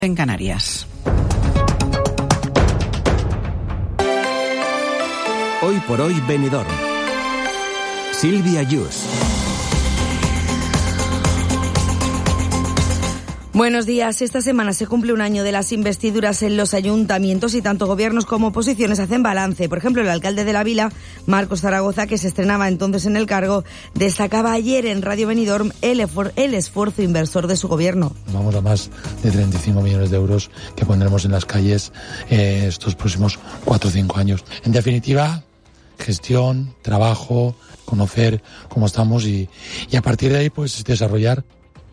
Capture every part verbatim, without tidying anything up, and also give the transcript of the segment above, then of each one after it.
En Canarias. Hoy por hoy Benidorm. Silvia Yus. Buenos días. Esta semana se cumple un año de las investiduras en los ayuntamientos y tanto gobiernos como oposiciones hacen balance. Por ejemplo, el alcalde de La Vila, Marcos Zaragoza, que se estrenaba entonces en el cargo, destacaba ayer en Radio Benidorm el, efor- el esfuerzo inversor de su gobierno. Vamos a más de treinta y cinco millones de euros que pondremos en las calles eh, estos próximos cuatro o cinco años. En definitiva, gestión, trabajo, conocer cómo estamos y, y a partir de ahí pues desarrollar.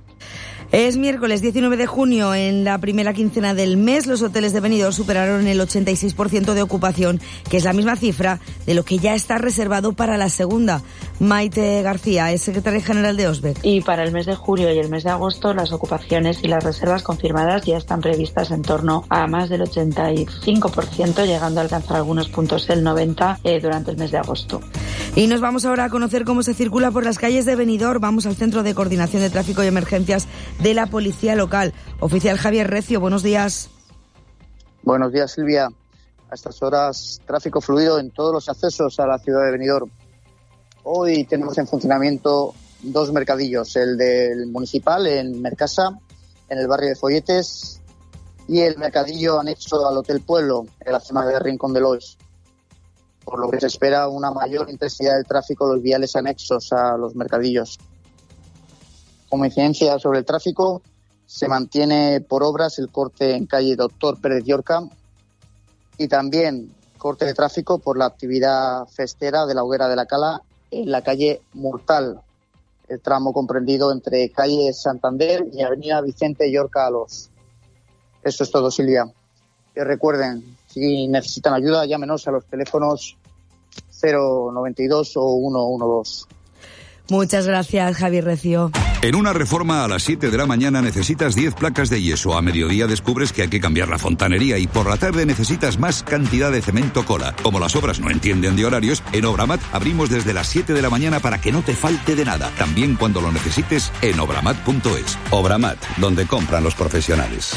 Es miércoles diecinueve de junio. En la primera quincena del mes, los hoteles de Benidorm superaron el ochenta y seis por ciento de ocupación, que es la misma cifra de lo que ya está reservado para la segunda. Maite García es secretaria general de OSBEC. Y para el mes de julio y el mes de agosto, las ocupaciones y las reservas confirmadas ya están previstas en torno a más del ochenta y cinco por ciento, llegando a alcanzar algunos puntos el noventa por ciento eh, durante el mes de agosto. Y nos vamos ahora a conocer cómo se circula por las calles de Benidorm. Vamos al Centro de Coordinación de Tráfico y Emergencias de la Policía Local. Oficial Javier Recio, buenos días. Buenos días, Silvia. A estas horas, tráfico fluido en todos los accesos a la ciudad de Benidorm. Hoy tenemos en funcionamiento dos mercadillos, el del municipal en Mercasa, en el barrio de Folletes, y el mercadillo anexo al Hotel Pueblo, en la zona de Rincón de Lois, por lo que se espera una mayor intensidad del tráfico en los viales anexos a los mercadillos. Como incidencia sobre el tráfico, se mantiene por obras el corte en calle Doctor Pérez Llorca y también corte de tráfico por la actividad festera de la Hoguera de la Cala en la calle Murtal, el tramo comprendido entre calle Santander y avenida Vicente Llorca Alos. Eso es todo, Silvia. Que recuerden, si necesitan ayuda, llámenos a los teléfonos cero noventa y dos o ciento doce. Muchas gracias, Javier Recio. En una reforma a las siete de la mañana necesitas diez placas de yeso. A mediodía descubres que hay que cambiar la fontanería y por la tarde necesitas más cantidad de cemento cola. Como las obras no entienden de horarios, en Obramat abrimos desde las siete de la mañana para que no te falte de nada. También cuando lo necesites en obramat punto es. Obramat, donde compran los profesionales.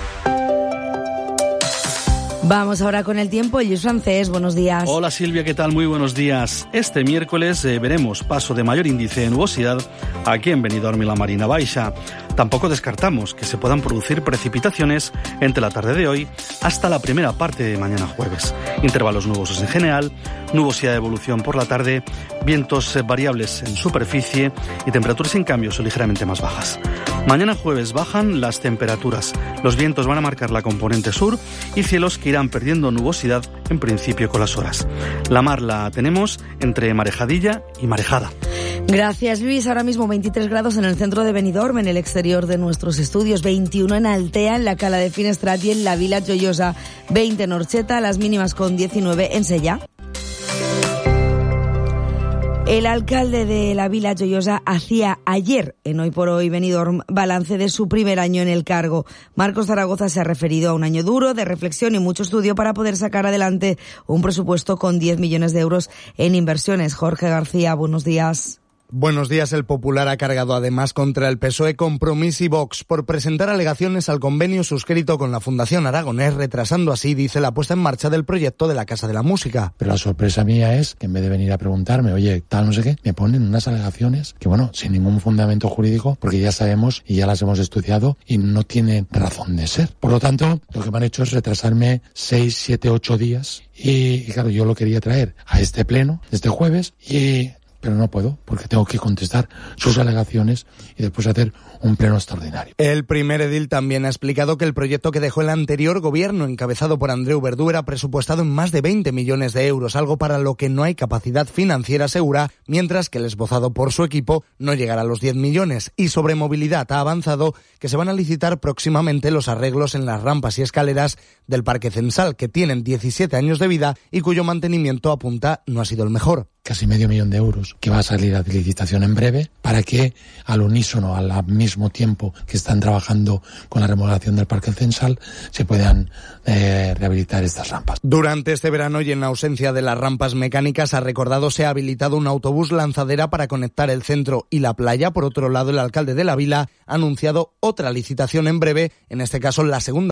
Vamos ahora con el tiempo. Luis Francés, buenos días. Hola Silvia, ¿qué tal? Muy buenos días. Este miércoles eh, veremos paso de mayor índice de nubosidad aquí en Benidorm y la Marina Baixa. Tampoco descartamos que se puedan producir precipitaciones entre la tarde de hoy hasta la primera parte de mañana jueves. Intervalos nubosos en general, nubosidad de evolución por la tarde, vientos eh, variables en superficie y temperaturas en cambio son ligeramente más bajas. Mañana jueves bajan las temperaturas. Los vientos van a marcar la componente sur y cielos que irán perdiendo nubosidad en principio con las horas. La mar la tenemos entre marejadilla y marejada. Gracias, Luis. Ahora mismo veintitrés grados en el centro de Benidorm, en el exterior de nuestros estudios, veintiuno en Altea, en la Cala de Finestrat y en la Vila Joiosa, veinte en Orcheta, las mínimas con diecinueve en Sella. El alcalde de la Vila Joiosa hacía ayer, en Hoy por Hoy Benidorm, balance de su primer año en el cargo. Marcos Zaragoza se ha referido a un año duro de reflexión y mucho estudio para poder sacar adelante un presupuesto con diez millones de euros en inversiones. Jorge García, buenos días. Buenos días. El Popular ha cargado además contra el P S O E, Compromís y Vox por presentar alegaciones al convenio suscrito con la Fundación Aragonés, retrasando así, dice, la puesta en marcha del proyecto de la Casa de la Música. Pero la sorpresa mía es que en vez de venir a preguntarme, oye, tal, no sé qué, me ponen unas alegaciones que, bueno, sin ningún fundamento jurídico, porque ya sabemos y ya las hemos estudiado y no tienen razón de ser. Por lo tanto, lo que me han hecho es retrasarme seis, siete, ocho días y, y claro, yo lo quería traer a este pleno, este jueves, y... pero no puedo, porque tengo que contestar sus alegaciones y después hacer un pleno extraordinario. El primer edil también ha explicado que el proyecto que dejó el anterior gobierno, encabezado por Andreu Verdú, era presupuestado en más de veinte millones de euros, algo para lo que no hay capacidad financiera segura, mientras que el esbozado por su equipo no llegará a los diez millones. Y sobre movilidad ha avanzado que se van a licitar próximamente los arreglos en las rampas y escaleras del Parque Censal, que tienen diecisiete años de vida y cuyo mantenimiento, apunta, no ha sido el mejor. Casi medio millón de euros que va a salir a licitación en breve para que al unísono, a la misma mismo tiempo que están trabajando con la remodelación del Parque Censal, se puedan eh, rehabilitar estas rampas. Durante este verano y en ausencia de las rampas mecánicas, ha recordado, se ha habilitado un autobús lanzadera para conectar el centro y la playa. Por otro lado, el alcalde de la vila ha anunciado otra licitación en breve, en este caso la segunda